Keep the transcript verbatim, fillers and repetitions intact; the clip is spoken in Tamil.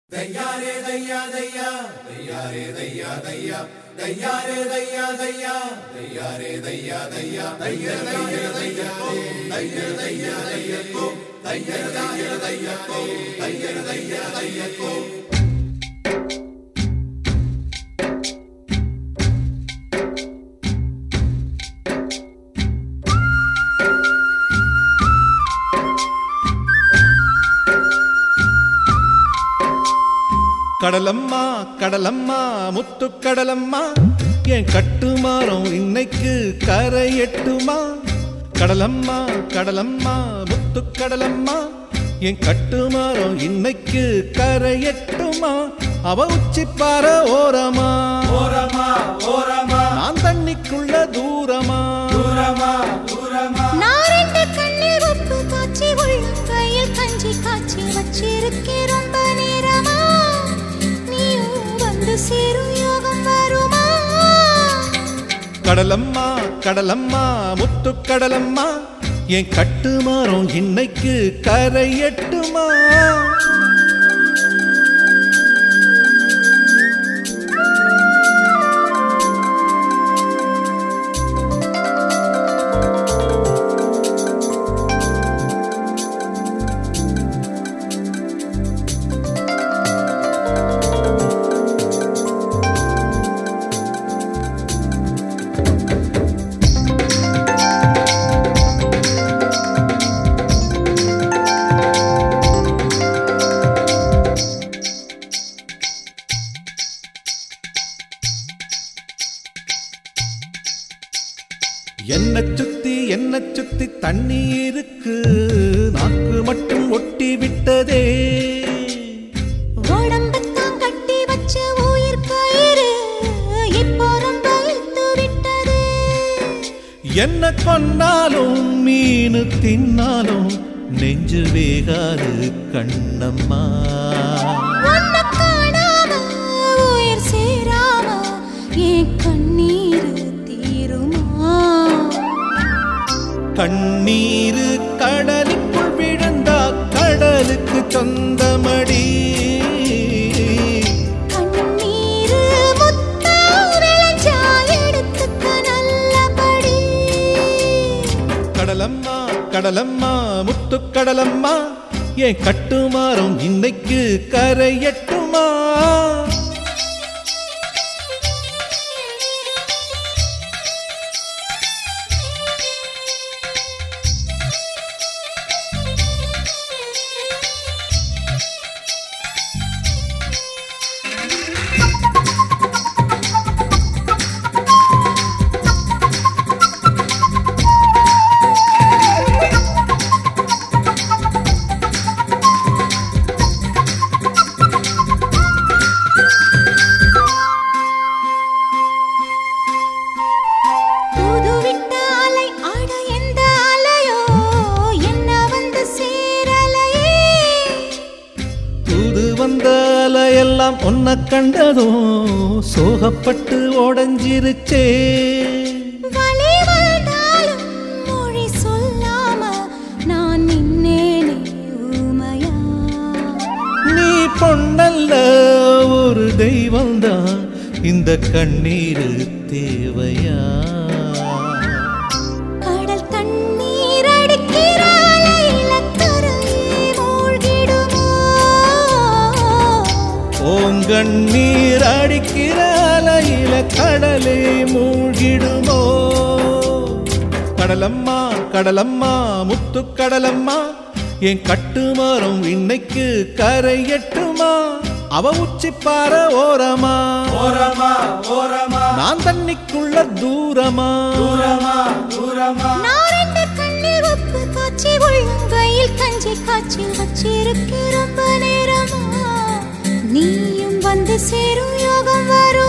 தையாரே தையா தையா தையாரே தையா தையா தையாரே தையா தையா தையாரே தையா தையா தையா தையா தையா தையா தையா தையா கோ தையா தையா தையா கோ தையா தையா தையா கோ கடலம்மா கடலம்மா முத்து கடலம்மா என் கட்டுமாறம் இன்னைக்கு கரை எட்டுமா. கடலம்மா கடலம்மா முத்து கடலம்மா என் கட்டுமாறம் இன்னைக்கு கரை எட்டுமா. அவ உச்சிப்பார ஓரமா ஓரமா ஓரமா நான் தண்ணிக்குள்ள தூரமா தூரமா தூரமா நான் ரெண்டு கண்ணில் உப்பு காய்ச்சி உள்ளம் கையில் கஞ்சி காய்ச்சி வச்சிருக்கே ரொம்ப நேரமா. நீயும் வந்து சேரும் யோகம் வருமா. கடலம்மா கடலம்மா முத்து கடலம்மா என் கட்டுமாறம் இன்னைக்கு கரை எட்டுமா. என்ன சுத்தி என்ன சுத்தி தண்ணி இருக்கு, நாக்கு மட்டும் ஒட்டி விட்டதே. உடம்பத்தான் கட்டி வச்ச உயிர் கயிறு இப்போ ரொம்ப இழுத்து விட்டது. என்ன கொன்னாலும் மீனு தின்னாலும் நெஞ்சு வேகாது கண்ணம்மா. உன்னை காணாம உயிர் சேராம என் கண்ணீர் தீருமா. கண்ணீரு கடலுக்குள் விழுந்தா கடலுக்கு சொந்தமடி. கண்ணீரு முத்தா விளைஞ்சா எடுத்துக்க நல்லபடி. கடலம்மா கடலம்மா முத்து கடலம்மா என் கட்டுமாறம் இன்னைக்கு கரை எட்டுமா. தூது விட்ட அலை ஆட எந்த அலையோ என்ன வந்து சேரலையே. தூது வந்த அலையெல்லாம் ஒன்ன கண்டதும் சோகப்பட்டு உடஞ்சிருச்சே. வலி வந்தாலும் மொழி சொல்லாம நான் நின்னேனே ஊமையா. நீ பொண்ணல்ல ஒரு தெய்வம்தான், இந்த கண்ணீரு தேவையா. கடல் தண்ணீர் அடிக்கிற அலையில கரையே மூழ்கிடுமோ. ஓங்கண்ணீர் அடிக்கிற அலையில கடலே மூழ்கிடுமோ. கடலம்மா கடலம்மா முத்து கடலம்மா என் கட்டுமாறம் இன்னைக்கு கரை எட்டுமா. அவ உச்சிப்பார ஓரமா ஓரமா ஓரமா நான் தண்ணிக்குள்ள தூரமா தூரமா தூரமா நான் ரெண்டு கண்ணில் உப்பு காய்ச்சி உள்ளம் கையில் கஞ்சி காய்ச்சி வச்சிருக்க ரொம்ப நேரமா. நீயும் வந்து சேரும் யோகம் வரும்.